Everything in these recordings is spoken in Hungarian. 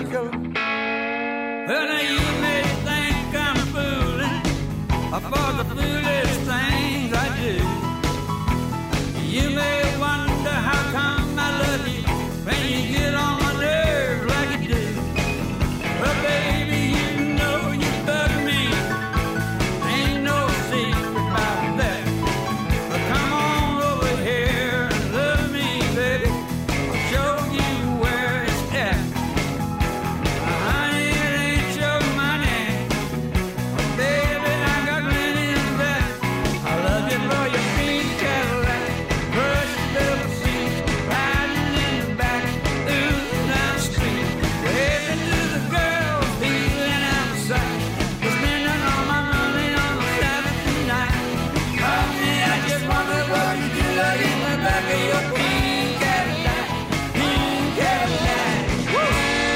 go. Well, now you may think I'm fooling for the foolish things I do. You may wonder how come I love you when you get on my nerves like you do. Well, baby, you know you bug me. Ain't no secret about that. But come on over here and love me, baby. I'll show you where it's at. Honey, it ain't your money. Baby, I got plenty of that. I love you for your pink Cadillac. Brush double seats, riding in the back, oozing down the street. Waving to the girls, feeling out of sight. We're spending all my money on a Saturday night. Honey, I just wonder what you do like in the back of your pink Cadillac. Pink Cadillac. Woo!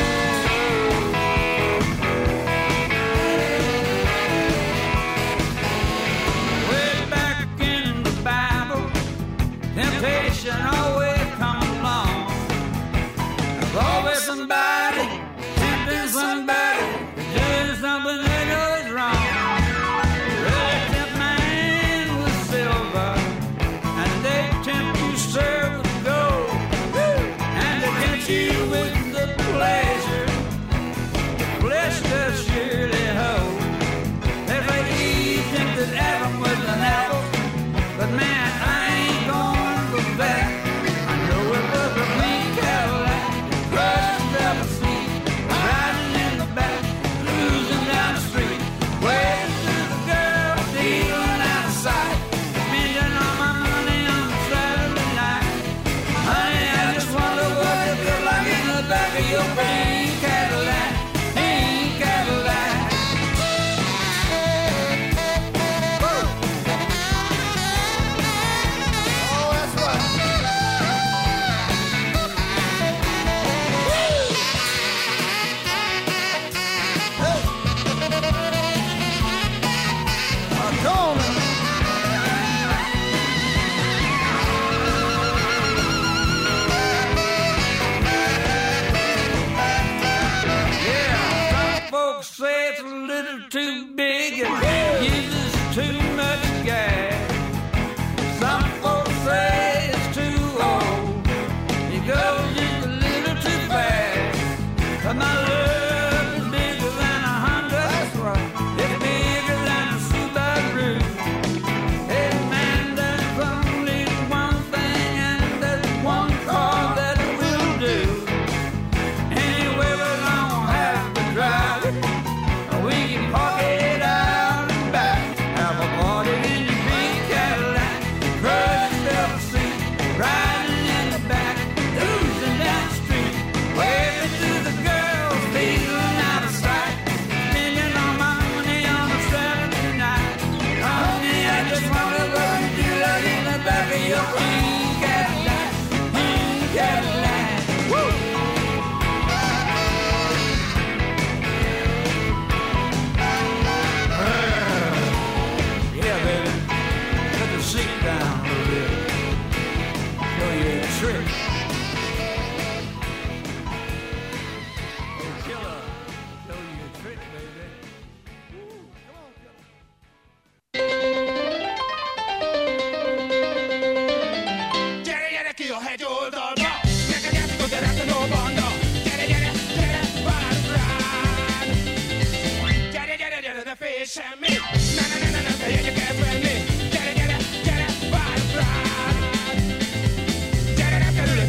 Way back in the Bible, temptation always come along. There's always somebody tempting somebody to do something they know is wrong. They tempt man with silver, and they tempt you, sir, with gold. And they tempt you with the pleasure the flesh does surely hold. There's like Eve tempted Adam with an apple, but man, I ain't going for that. I know it was a pink Cadillac, crushed up a seat, riding in the back, losing down the street, waving to the girl, stealing out of sight, spending all my money on a Saturday night. Honey, I just wonder what it feel like in the back of your pink Cadillac, pink Cadillac. Woo! Oh, that's right. Some folks say it's a little too big and uses too much gas. Some folks say it's too old. It goes just a little too fast. But my love is bigger than a Honda. That's right. It's bigger than a Subaru. Hey man, there's only one thing and there's one car that will do. Anyway, we don't have to drive it. We can park it out and back. Have a party in your pink Cadillac. Crushed up a seat, riding in the back, oozing down the street, waving to the girls, feeling out of sight, spending all my money on a Saturday night. Honey, I just wonder what you do like in the back of your pink Cadillac, pink Cadillac. Woo! Yeah, baby. Put the seat down a little bit. Show you a trick. Oh, killer. Show you a trick, baby. Woo, come on, killer. Gyere, gyere ki a hegy oldalba, neked játszik a terepen a banda. Gyere, gyere, gyere, várunk rád. Gyere, gyere, gyere, ne félj semmi. Ne félj jegyeket venni. Gyere, gyere, gyere, várunk rád. Gyere, nem kerül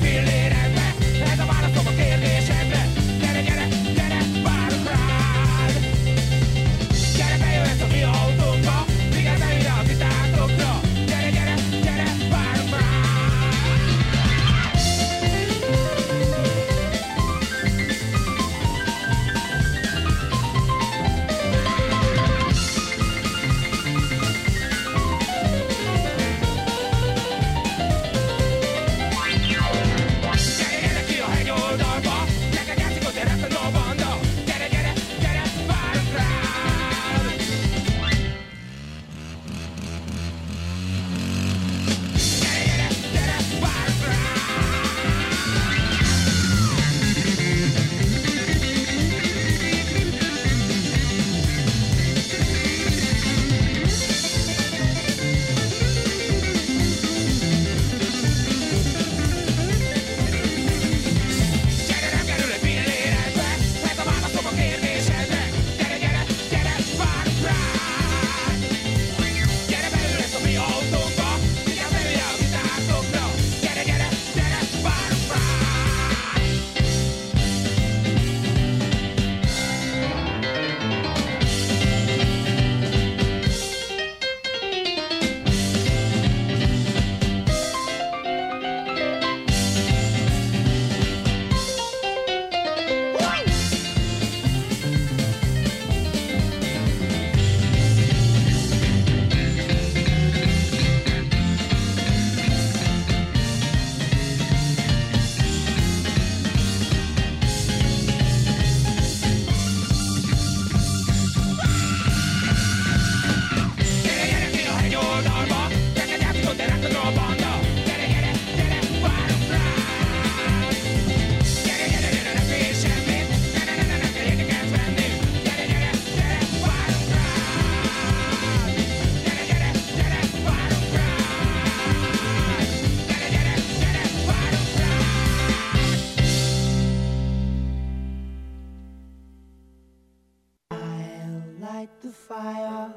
the fire.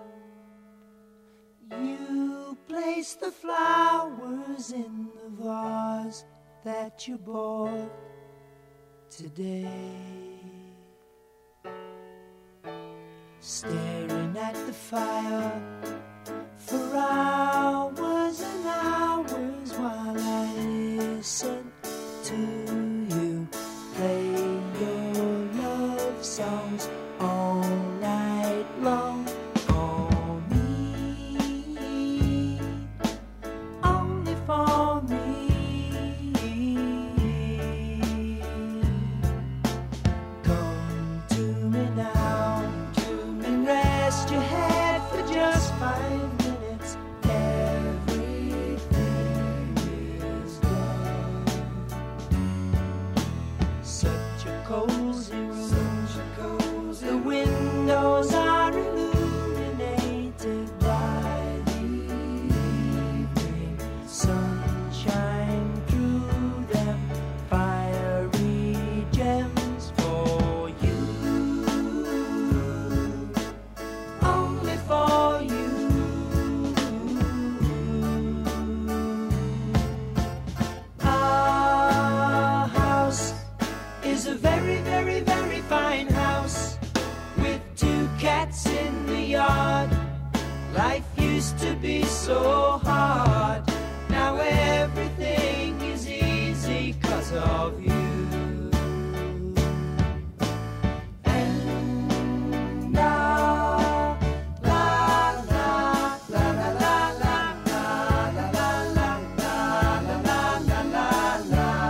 You place the flowers in the vase that you bought today. Staring at the fire for hours and hours while I listen to you play your love songs all night long. For me, only for me. Come to me now and rest your head for just 5 minutes. Everything is done. Such a cozy room. The windows are illuminated by the evening sunshine through them. Fiery gems for you, only for you. Our house is a very, very, very fine house with 2 cats in the yard. Life used to be so hard. Now everything is easy 'cause of you. And la la la la la la la la la la la la la la la la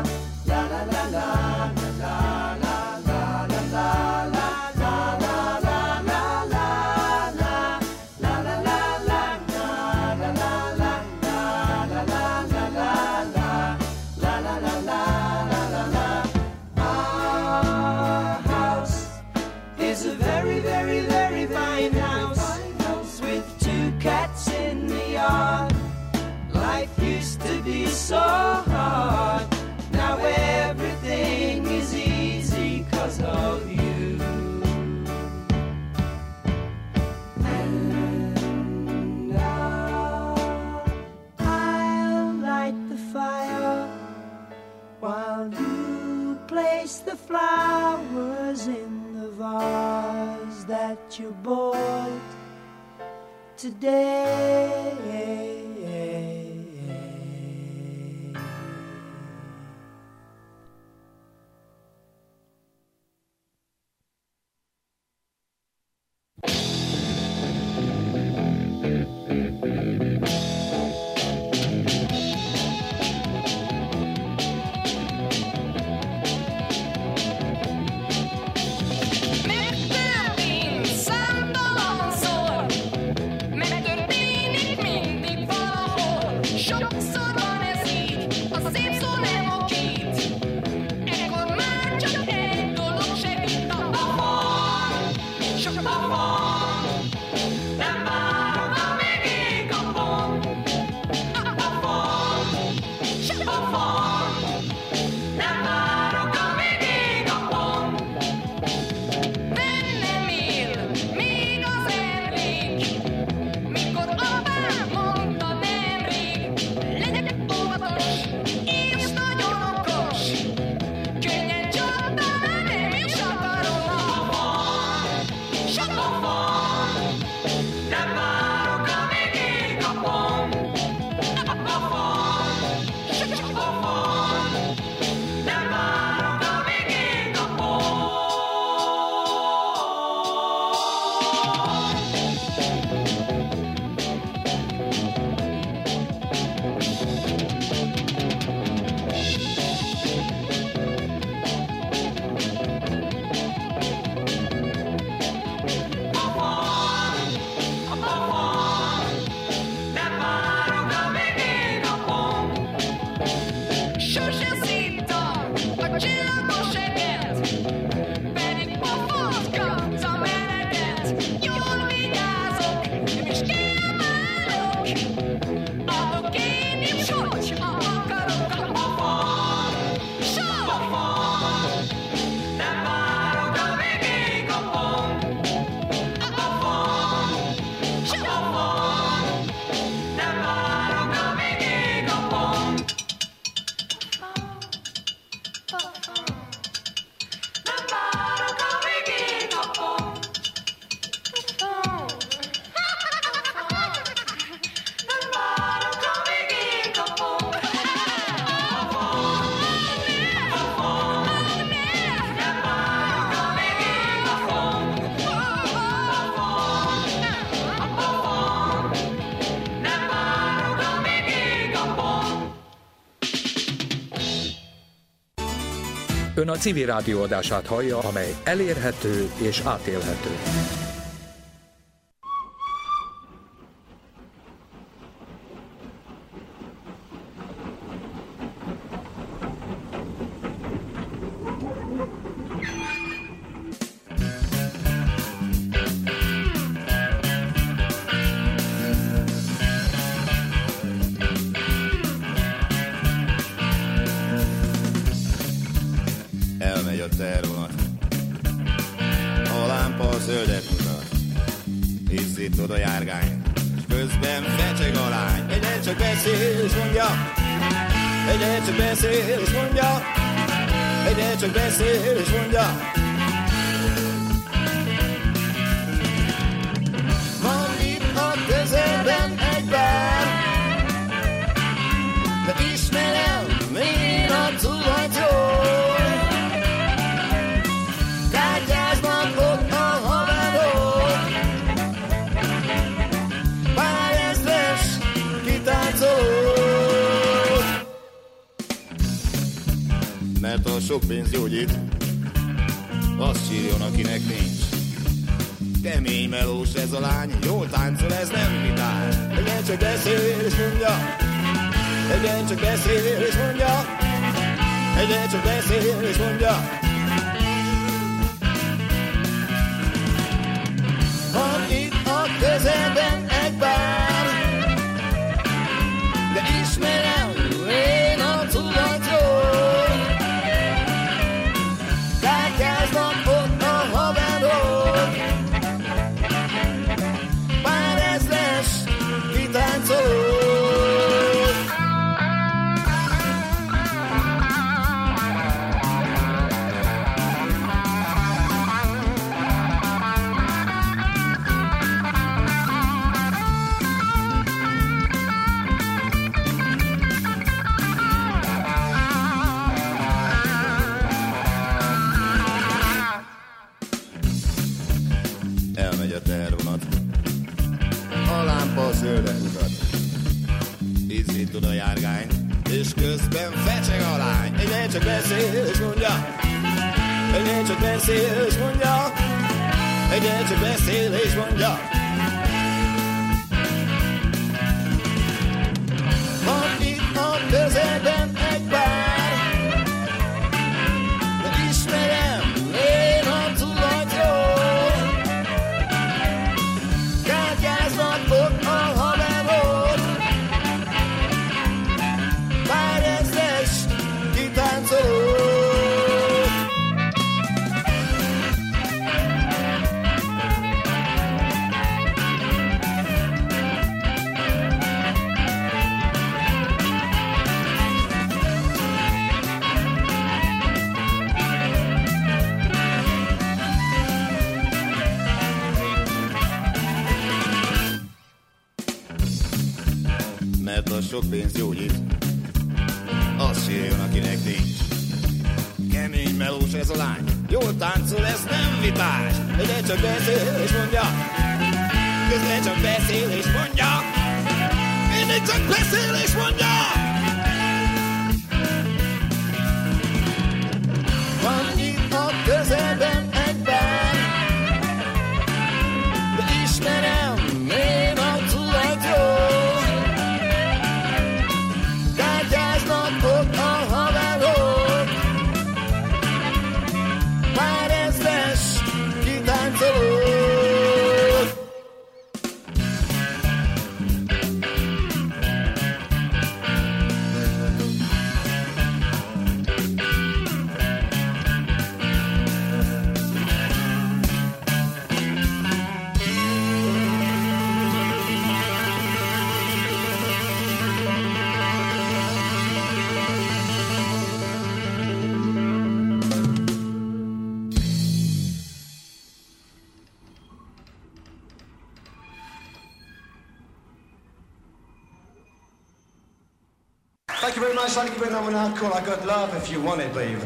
Our house is a very, very, very fine house with 2 cats in the yard. Life used to be so hard. Now everything is easy 'cause of you. And I'll light the fire while you place the flowers in the vase that you bought today. Med bildning, sand och långsår. Med bildning, min Ön a Civil Rádió adását hallja, amely elérhető és átélhető. Csak beszél és mondja, van itt a közelben egy bár, de ismerem én a tulajt jól. Kártyáznak ott a haverok, pár ezres kitáncolók, mert a sok pénz gyógyít, azt sírjon, akinek nincs. Kemény melós ez a lány, jól táncol, ez nem vitás. Egyen csak beszél és mondja, egyen csak beszél és mondja, egyen csak beszél és mondja. Van itt a közelben egy bár, de ismerem én a tulajt jól. Kártyáznak ott a haverok, pár ezres kitáncolók. Elmegy a tehervonat, a lámpa zölden mutat. Izzít oda járgány, és közben fecseg a lány. Egyen csak beszél és mondja, egyen csak beszél és mondja, egyen csak beszél és mondja. Van itt a közelben egy pár, de ismerem én a tulajt jól. Kártyáznak ott a haverok, pár ezres kitáncolók. Mert a sok pénz gyógyít, azt sírjon, akinek nincs. Kemény melós ez a lány, jól táncol, ez nem vitás. Egyen csak beszél és mondja, közben csak beszél és mondja, mindig csak beszél és mondja. Van itt a közelben egy bár, de ismerem én a tulajt jól. Kártyáznak ott a haverok, pár ezres kitáncolók. Thank you very much. I'll give you another one called I Got Love if you want it, babe.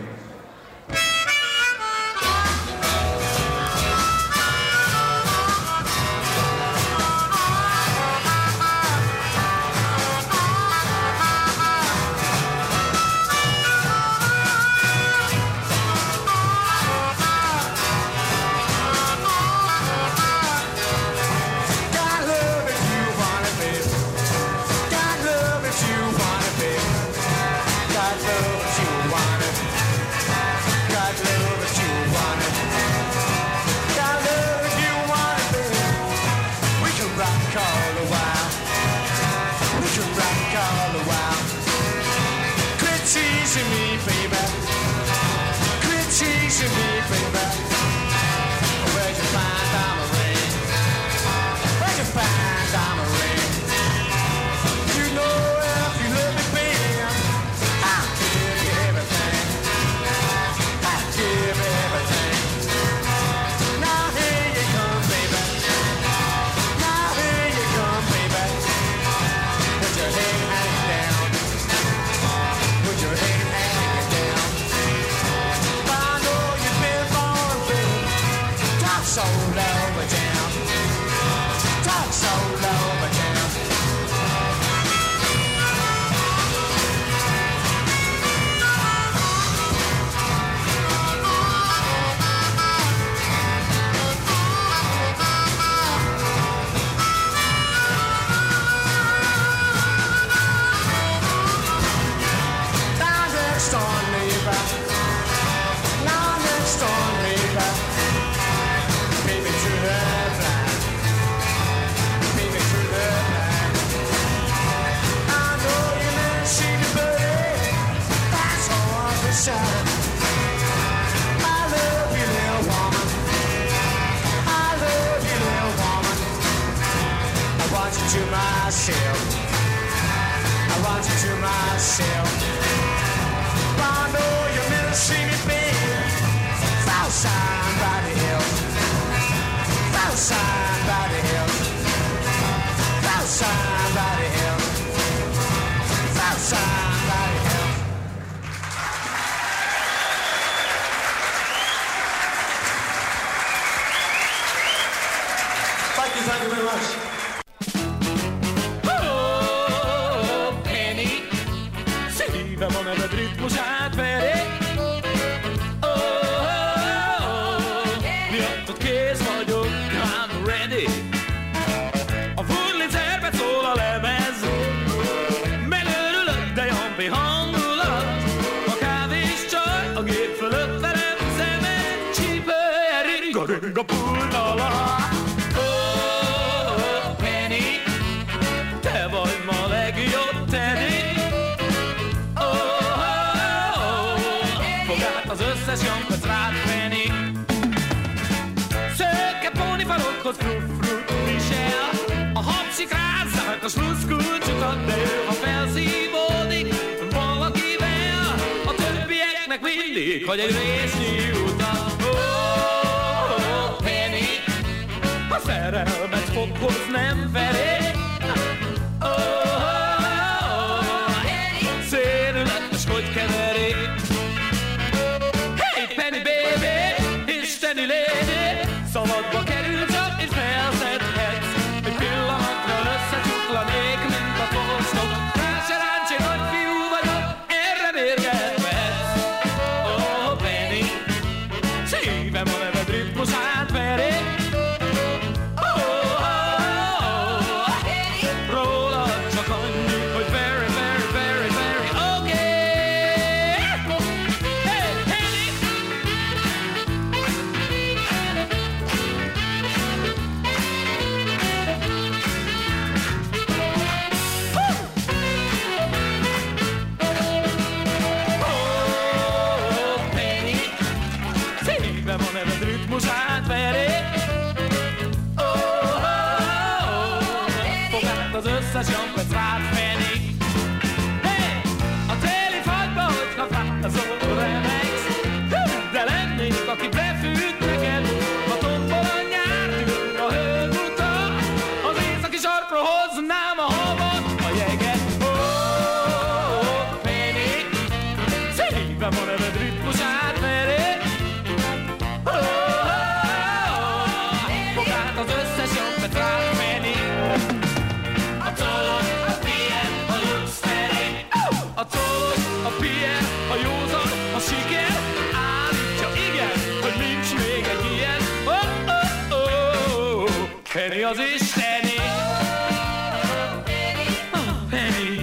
teasing me, baby. Where'd you find diamond ring? Where'd you find diamond ring? You know if you let me be, I'll give you everything. I'll give you everything. Now here you come, baby. Now here you come, baby. Put your head hanging down. Put your head hanging down. I know you've been born, baby. Talk so low, but down. Talk so low, but down. Down next door, neighbor. Down next door, neighbor. Baby to the blind. Baby to the blind. I know you never seen the buddy. That's all the side. I love you, little woman. I love you, little woman. I want you to myself. I want you to myself. I know you never see me, baby. Outside by the hills. Outside by the hills. Outside by the hills. Outside by the hills. Thank you very much. Oh, Penny, szívem a neved ritmusát veri. Miattad kész vagyok, I'm ready. A furlicerbe szól a lemez, megőrülök, de jampi hangulat. A kávés csaj a gép fölött velem szemed, csípője ring a pult alatt. Oh, Penny, te vagy ma legjobb, Teddy. Fogd át az összes jankot rád, Penny. Szökke pónifarokhoz frut-frut visel. A hapsik rázzák a sluszkulcsukat, de ő ha felszívódik valakivel, a többieknek mindig hagy egy résznyi utat. Oh, Penny, a szerelmet fokhoz nem veri. Szélületes, hogy keveri. Hey, Penny baby, isteni lady, szabadba kerül csak és felszedhetsz. Egy pillanatra összecsuklanék, mint a postok. Ráseráncsi nagyfiú vagyok, erre mérgelhetsz. Oh, Penny, szívem a neved ritmusát veri. Rólad csak annyi, hogy very, very, very, very okay. Hey, Penny! Oh, Penny, szívem a neved ritmusát veri. Fogd át az összes jampet rád, Penny. Hey! A téli fagyba, hogyha fázol, remegsz. De lennék, aki befűt neked. A tombol a nyár, tűr a hőguta. Az északi sarkra hoznám a havat, a jeget. Oh, Penny, szívem a neved ritmusát veri. Fogd át az összes jampet rád, Penny. A tollod, a Pierre, a Luxferry. A tollod, a Pierre, a józan, a siker. Állítja igen, hogy nincs még egy ilyen. Oh, oh, oh, oh. Penny az isteni. Oh, Penny.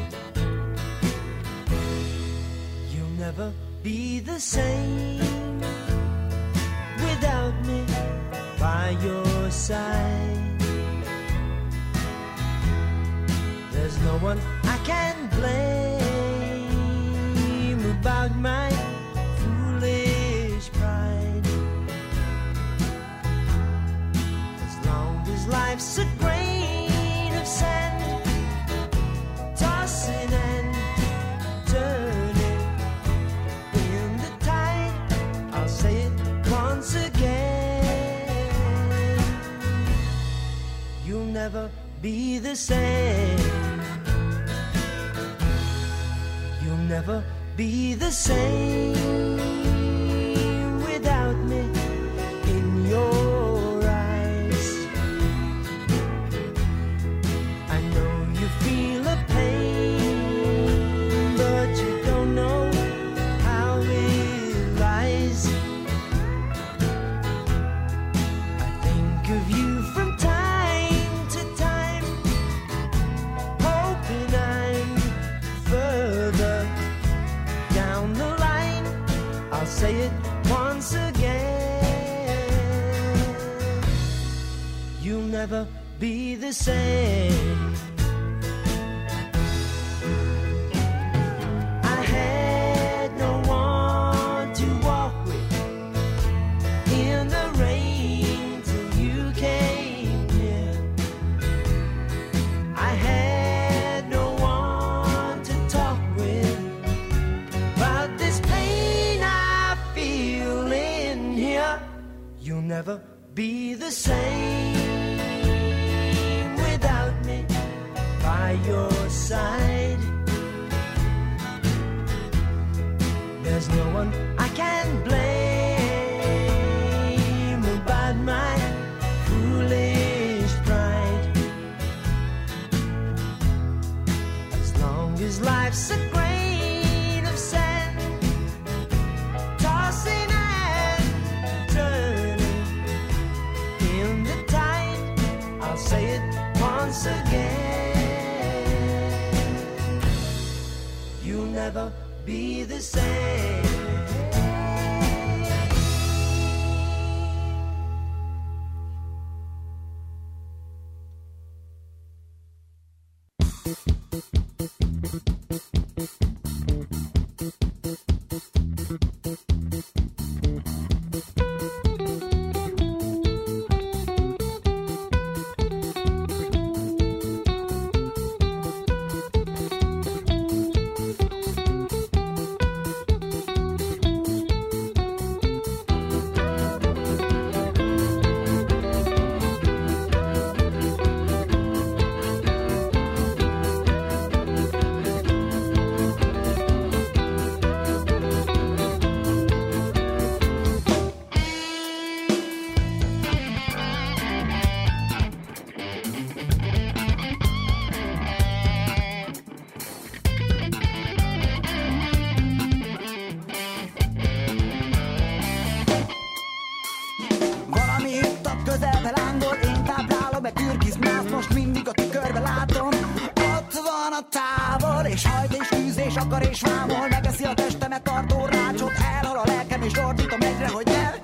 You'll never be the same. no one I can blame about my foolish pride. As long as life's a grain of sand, tossing and turning in the tide, I'll say it once again, you'll never be the same. You'll never be the same without me in your eyes. I know you feel a pain, but you don't know how it lies. I think of you from time to time, hoping I'm further down the line. I'll say it once again, you'll never be the same. I had no one to walk with in the rain till you came here. I had no one to talk with about this pain I feel in here. You'll never be the same without me by your side. There's no one I can blame about my foolish pride. As long as life's a grain of sand, tossing and turning in the tide, I'll say it once again, you'll never be the same. és hajt és tűz és akar és vámol, megeszi a testemet tartó rácsot, elhal a lelkem és ordítom egyre, hogy